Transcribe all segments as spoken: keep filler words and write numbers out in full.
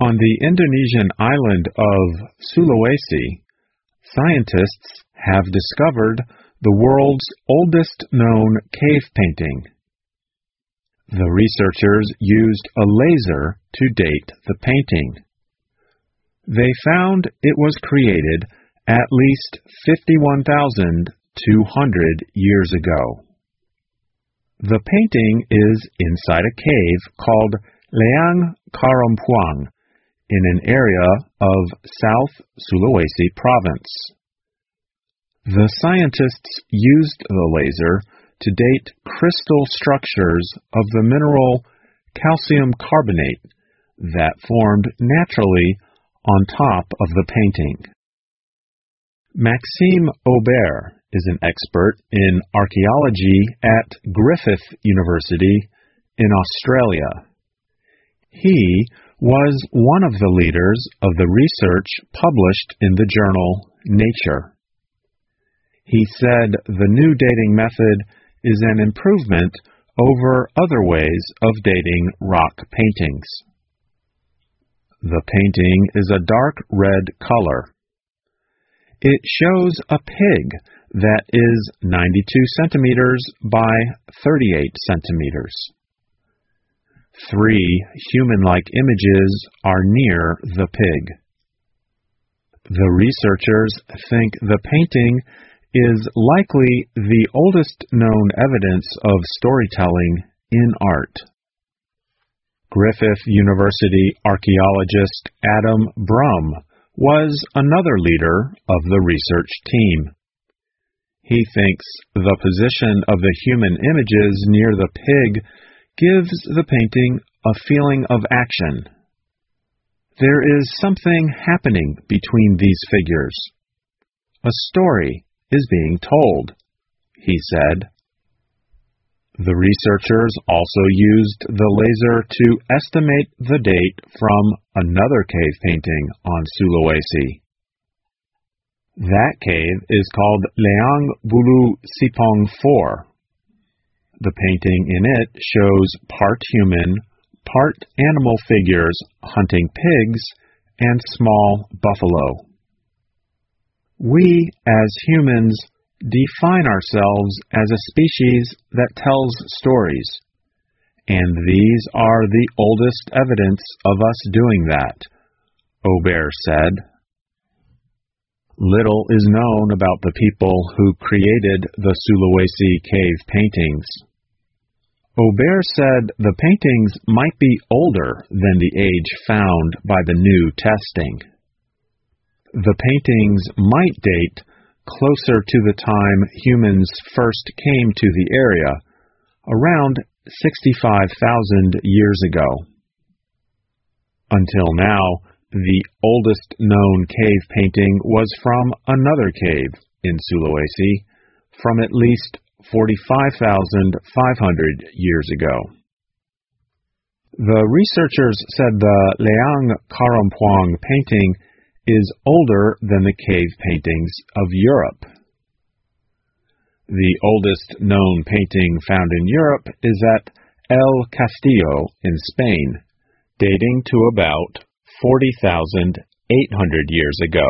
On the Indonesian island of Sulawesi, scientists have discovered the world's oldest known cave painting. The researchers used a laser to date the painting. They found it was created at least fifty-one thousand two hundred years ago. The painting is inside a cave called Leang Karampuang in an area of South Sulawesi province. The scientists used the laser to date crystal structures of the mineral calcium carbonate that formed naturally on top of the painting. Maxime Aubert is an expert in archaeology at Griffith University in Australia. He was one of the leaders of the research published in the journal Nature. He said the new dating method is an improvement over other ways of dating rock paintings. The painting is a dark red color. It shows a pig that is ninety-two centimeters by thirty-eight centimeters. Three human-like images are near the pig. The researchers think the painting is likely the oldest known evidence of storytelling in art. Griffith University archaeologist Adam Brum was another leader of the research team. He thinks the position of the human images near the pig gives the painting a feeling of action. There is something happening between these figures. A story is being told, he said. The researchers also used the laser to estimate the date from another cave painting on Sulawesi. That cave is called Leang Bulu Sipong four. The painting in it shows part human, part animal figures hunting pigs and small buffalo. We, as humans, define ourselves as a species that tells stories, and these are the oldest evidence of us doing that, Aubert said. Little is known about the people who created the Sulawesi cave paintings. Aubert said the paintings might be older than the age found by the new testing. The paintings might date closer to the time humans first came to the area, around sixty-five thousand years ago. Until now, the oldest known cave painting was from another cave in Sulawesi, from at least forty-five thousand five hundred years ago. The researchers said the Leang Karampuang painting is older than the cave paintings of Europe. The oldest known painting found in Europe is at El Castillo in Spain, dating to about forty thousand eight hundred years ago.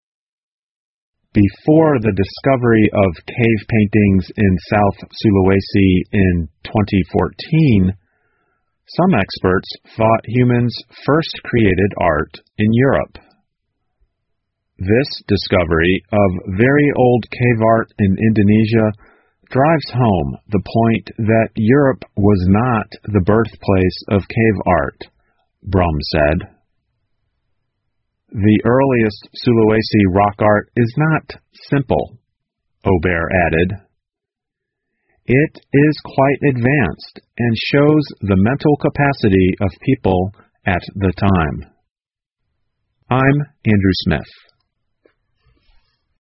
Before the discovery of cave paintings in South Sulawesi in twenty fourteen, some experts thought humans first created art in Europe. This discovery of very old cave art in Indonesia drives home the point that Europe was not the birthplace of cave art, Brum said. The earliest Sulawesi rock art is not simple, Aubert added. It is quite advanced and shows the mental capacity of people at the time. I'm Andrew Smith.